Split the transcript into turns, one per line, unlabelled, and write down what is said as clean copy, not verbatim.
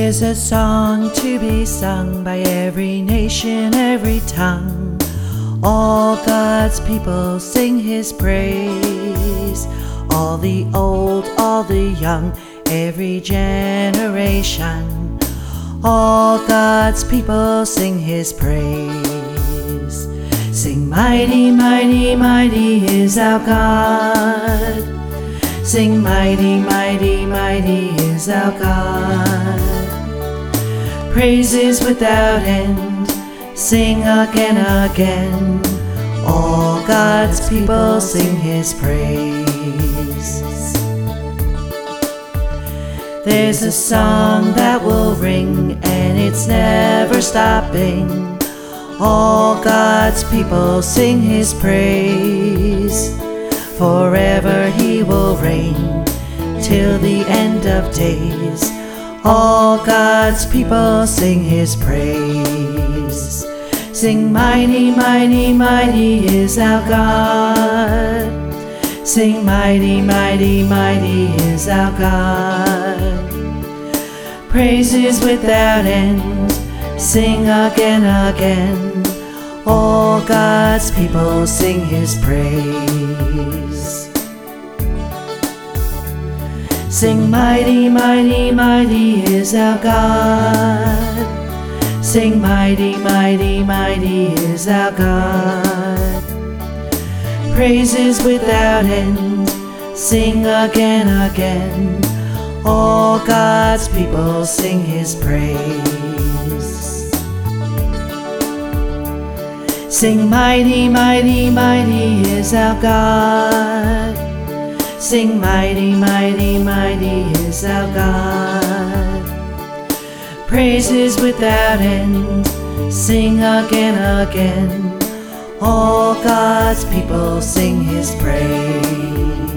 There's a song to be sung by every nation, every tongue. All God's people sing His praise. All the old, all the young, every generation. All God's people sing His praise. Sing mighty, mighty, mighty is our God. Sing mighty, mighty, mighty is our God. Praises without end, sing again, again. All God's people sing His praise. There's a song that will ring and it's never stopping. All God's people sing His praise. Forever He will reign till the end of days. All God's people sing His praise. Sing mighty, mighty, mighty is our God. Sing mighty, mighty, mighty is our God. Praises without end, sing again, again. All God's people sing His praise. Sing mighty, mighty, mighty is our God. Sing mighty, mighty, mighty is our God. Praises without end, sing again, again. All God's people sing His praise. Sing mighty, mighty, mighty is our God. Sing mighty, mighty, mighty is our God. Praises without end, sing again, again. All God's people sing His praise.